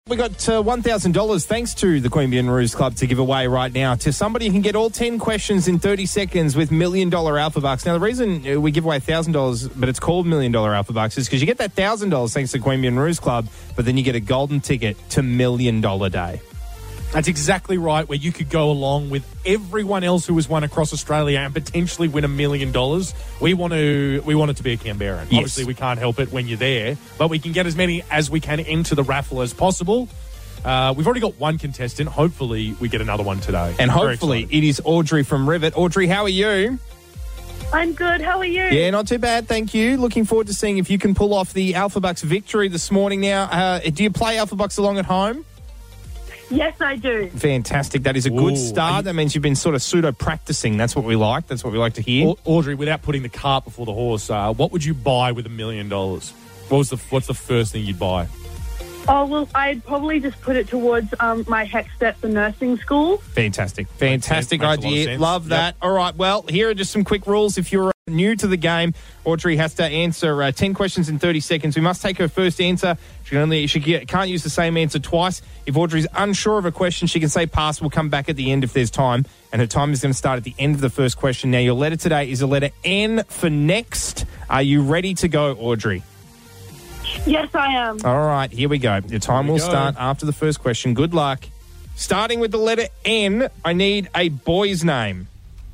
We got $1,000 thanks to the Queanbeyan Ruse Club to give away right now to somebody who can get all 10 questions in 30 seconds with $1 million Alpha Bucks. Now, the reason we give away $1,000, but it's called $1 million Alpha Bucks, is because you get that $1,000 thanks to the Queanbeyan Ruse Club, but then you get a golden ticket to $1 Million Day. That's exactly right, where you could go along with everyone else who has won across Australia and potentially win $1 million. We want it to be a Canberran. Yes. Obviously, we can't help it when you're there, but we can get as many as we can into the raffle as possible. We've already got one contestant. Hopefully, we get another one today. And hopefully, it is Audrey from Rivet. Audrey, how are you? I'm good. How are you? Yeah, not too bad, thank you. Looking forward to seeing if you can pull off the Alpha Bucks victory this morning. Now, do you play Alpha Bucks along at home? Yes, I do. Fantastic. That is a good start. That means you've been sort of pseudo-practicing. That's what we like. That's what we like to hear. Audrey, without putting the cart before the horse, what would you buy with $1 million? What's the first thing you'd buy? Oh, well, I'd probably just put it towards my HECS for nursing school. Fantastic Makes idea. Love that. All right, well, here are just some quick rules. If you're new to the game, Audrey has to answer 10 questions in 30 seconds. We must take her first answer. She can't use the same answer twice. If Audrey's unsure of a question, she can say pass. We'll come back at the end if there's time. And her time is going to start at the end of the first question. Now, your letter today is a letter N for next. Are you ready to go, Audrey? Yes, I am. All right, here we go. Your time will start after the first question. Good luck. Starting with the letter N, I need a boy's name.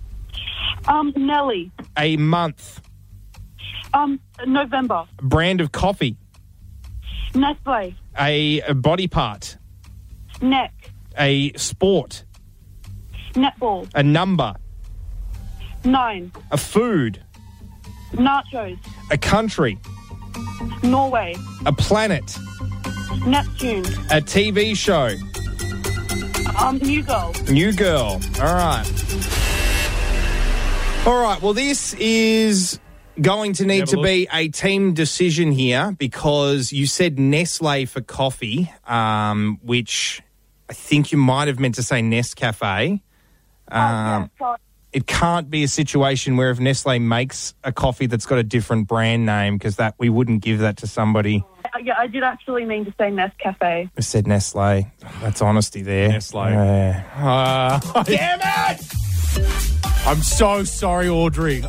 Nelly. A month. November. Brand of coffee. Nestle. A body part. Neck. A sport. Netball. A number. 9. A food. Nachos. A country. Norway. A planet. Neptune. A TV show. New Girl. New Girl. All right. All right, well, this is going to need to be a team decision here because you said Nestle for coffee, which I think you might have meant to say Nescafe. Sorry. It can't be a situation where if Nestle makes a coffee that's got a different brand name because that we wouldn't give that to somebody. Yeah, I did actually mean to say Nescafe. I said Nestle. That's honesty there. Nestle. Damn it! I'm so sorry, Audrey.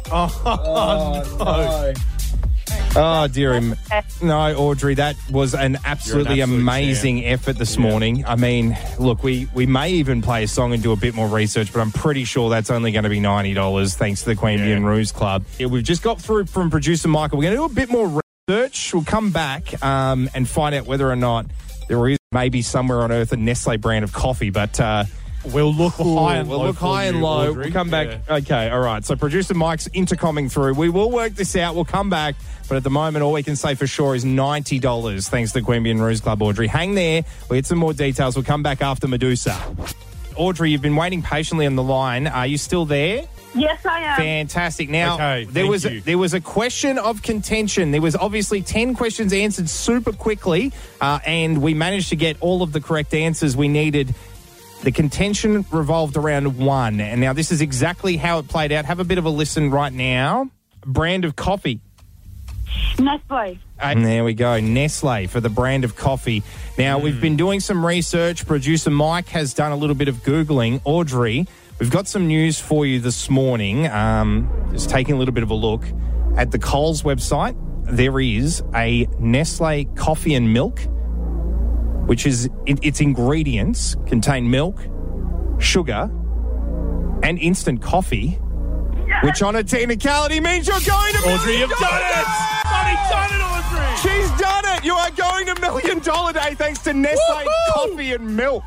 No. Oh, dearie. No, Audrey, that was an absolutely amazing effort this morning. I mean, look, we may even play a song and do a bit more research, but I'm pretty sure that's only going to be $90 thanks to the Queanbeyan Ruse Club. Yeah, we've just got through from producer Michael. We're going to do a bit more research. We'll come back and find out whether or not there is maybe somewhere on earth a Nestle brand of coffee, but... We'll look high and low. We'll look high and low. Audrey. We'll come back. Yeah. Okay, all right. So producer Mike's intercomming through. We will work this out. We'll come back. But at the moment, all we can say for sure is $90 thanks to the Queanbeyan Ruse Club, Audrey. Hang there. We'll get some more details. We'll come back after Medusa. Audrey, you've been waiting patiently on the line. Are you still there? Yes, I am. Fantastic. Now, okay, there was a question of contention. There was obviously 10 questions answered super quickly, and we managed to get all of the correct answers we needed. The contention revolved around one. And now this is exactly how it played out. Have a bit of a listen right now. Brand of coffee. Nestle. And there we go. Nestle for the brand of coffee. Now, we've been doing some research. Producer Mike has done a little bit of Googling. Audrey, we've got some news for you this morning. Just taking a little bit of a look at the Coles website. There is a Nestle coffee and milk, which is its ingredients contain milk, sugar, and instant coffee, which on a technicality means you're going to Audrey, you've done it! Bloody done it, Audrey! She's done it! You are going to $1 Million Day thanks to Nestle coffee and milk.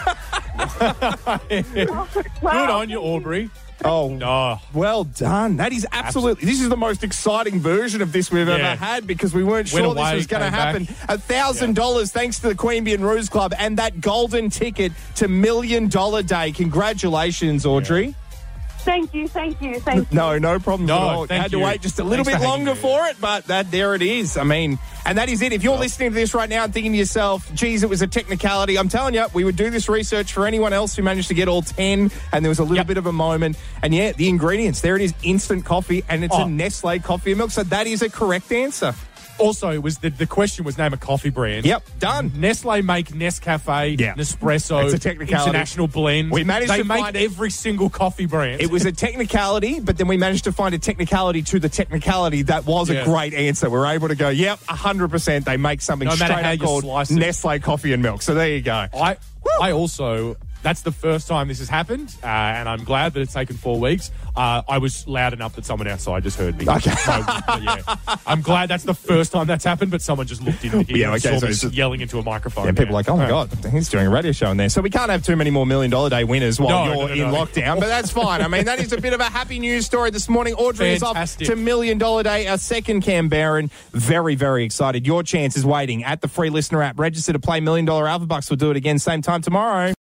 Good on you, Aubrey. Oh, no. Well done. That is absolutely... This is the most exciting version of this we've ever had because we weren't sure this was going to happen. $1,000 thanks to the Queanbeyan Ruse Club and that golden ticket to $1 Million Day. Congratulations, Audrey. Thank you. No problem at all. Thank Had to you. wait just a little Thanks bit for longer hanging for it, but there it is. I mean, and that is it. If you're listening to this right now and thinking to yourself, geez, it was a technicality, I'm telling you, we would do this research for anyone else who managed to get all 10, and there was a little bit of a moment. And yeah, the ingredients, there it is, instant coffee, and it's a Nestle coffee and milk. So that is a correct answer. Also, it was the question was name a coffee brand. Yep, done. Nestle make Nescafe, Yeah. Nespresso, It's a technicality. International Blend. We managed they to make find every single coffee brand. It was a technicality, but then we managed to find a technicality to the technicality that was Yeah. a great answer. We were able to go, yep, 100%. They make something No matter straight how up you called slice it. Nestle Coffee and Milk. So there you go. I also, that's the first time this has happened, and I'm glad that it's taken 4 weeks. I was loud enough that someone outside just heard me. Okay. So, yeah. I'm glad that's the first time that's happened, but someone just looked in here Yeah, and okay, saw so me it's just- yelling into a microphone. Yeah, people are like, oh my All right. God, he's doing a radio show in there. So we can't have too many more $1 Million Day winners while No, you're no, in no. lockdown, but that's fine. I mean, that is a bit of a happy news story this morning. Audrey is off Fantastic. to $1 Million Day, our second Canberran. Very, very excited. Your chance is waiting at the free listener app. Register to play $1 Million Alpha Bucks. We'll do it again same time tomorrow.